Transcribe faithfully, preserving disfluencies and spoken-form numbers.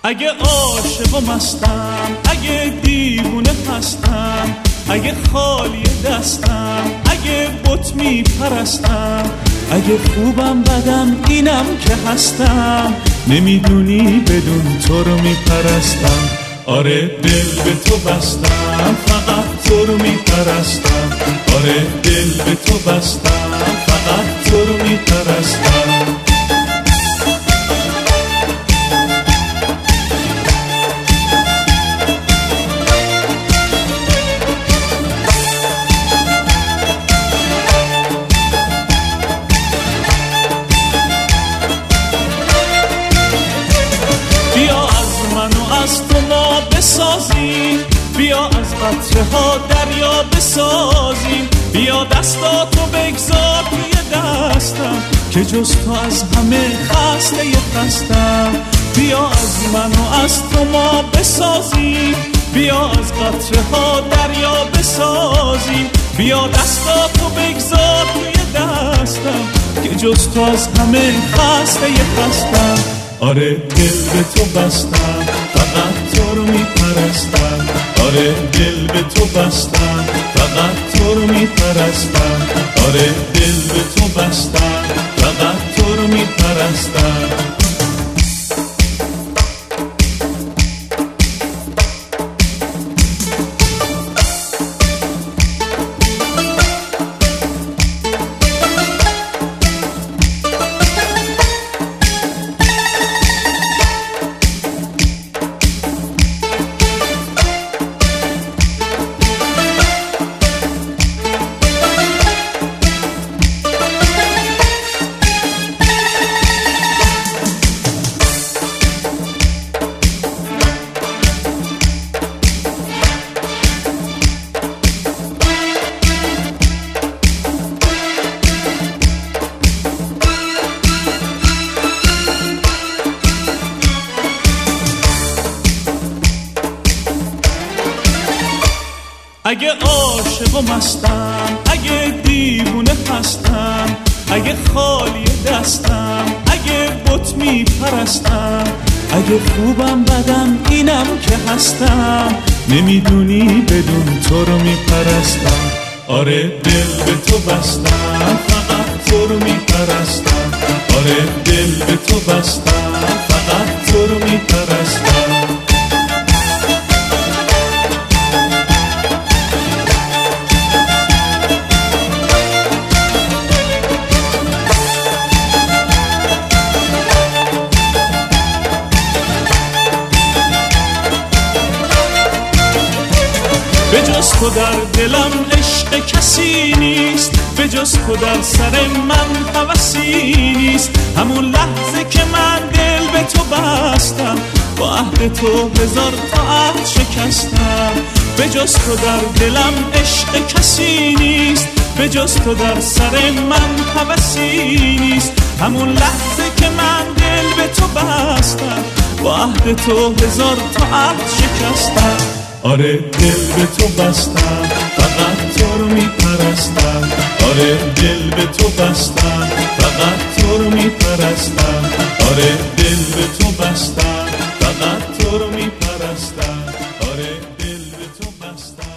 اگه عاشق و مستم، اگه دیوونه هستم، اگه خالی دستم، اگه بت میپرستم، اگه خوبم بدم اینم که هستم، نمیدونی بدون تو رو میپرستم. آره دل به تو بستم، فقط تو رو میپرستم. آره دل به تو بستم، فقط تو رو میپرستم. از تو ما بسازیم، بیا از قطره ها دریا بسازیم، بیا دستاتو بگذار توی دستم که جز تو از همه خسته خستم. بیا از من و از تو ما بسازیم، بیا از قطره ها دریا بسازیم، بیا دستاتو بگذار توی دستم که جز تو از همه خسته خستم. آره دل به تو بستم، فقط تو رو میپرستم. آره دل به تو بستم، فقط تو رو میپرستم. آره دل به تو بستم، فقط تو رو میپرستم. اگه عاشق و مستم، اگه دیوونه هستم، اگه خالی دستم، اگه بت میپرستم، اگه خوبم بدم اینم که هستم، نمیدونی بدون تو رو میپرستم. آره دل به تو بستم، فقط تو رو میپرستم. آره دل به تو بستم، فقط تو رو میپرستم. به جز تو در دلم عشق کسی نیست، به جز تو در سر من هوسی نیست. همون لحظه که من دل به تو بستم، با عهد تو هزار تا عهد شکستم. به جز تو در دلم عشق کسی نیست، به جز تو در سر من هوسی نیست. همون لحظه که من دل به تو بستم، با عهد تو هزار تا عهد شکستم. آره دل به تو بستم، فقط تو رو میپرستم. آره دل به تو بستم، فقط تو رو میپرستم. آره دل به تو بستم، فقط تو رو میپرستم. آره دل به تو بستم.